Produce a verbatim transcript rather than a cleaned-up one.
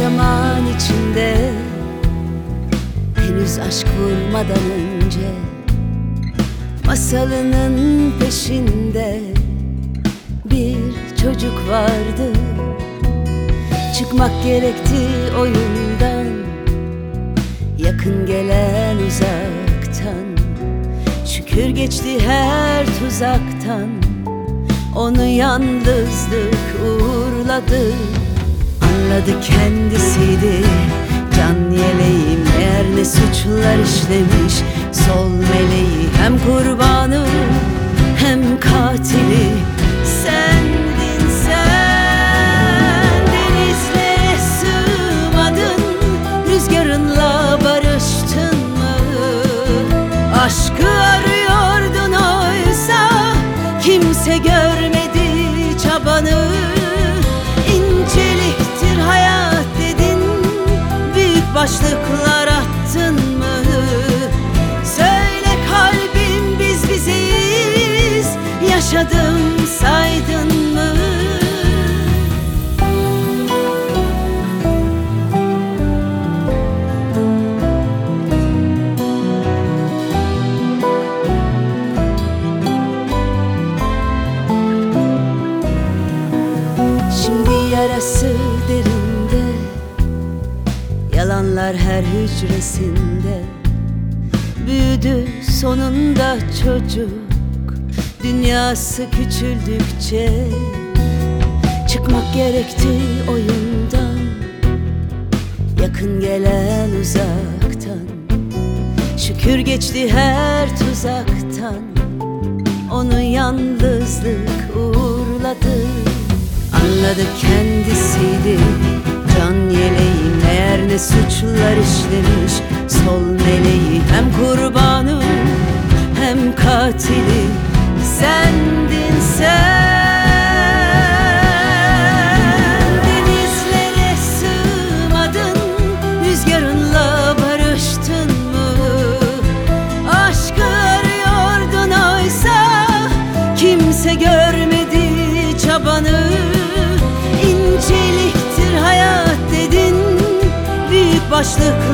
zaman içinde, henüz aşk vurmadan önce, masalının peşinde bir çocuk vardı. Çıkmak gerekti oyundan, yakın gelen uzaktan. Şükür geçti her tuzaktan, onu yalnızlık uğurladı. Anladı kendisiydi can yeleğim, meğer ne suçlar işlemiş sol meleği. Hem kurbanı hem katili sendin sen. Denizlere sığmadın, rüzgarınla barıştın mı? Aşkı arıyordun oysa kimse görmedi çabanı. İnceliktir hayat dedin, büyük başlıklar attın mı? Söyle kalbim, biz bizeyiz, yaşadım saydın mı? Şimdi yarası derinde, yalanlar her hücresinde. Büyüdü sonunda çocuk, dünyası küçüldükçe. Çıkmak gerekti oyundan, yakın gelen uzaktan. Şükür geçti her tuzaktan, onu yalnızlık uğurladı. Anladı kendisiydi can yeleği, meğer ne suçlar işlemiş sol meleği. Hem kurbanı hem katili sendin sen. Denizlere sığmadın, rüzgarınla barıştın mı? Aşkı arıyordun oysa kimse görmedi çabanı. İnceliktir hayat dedin, büyük başlıklar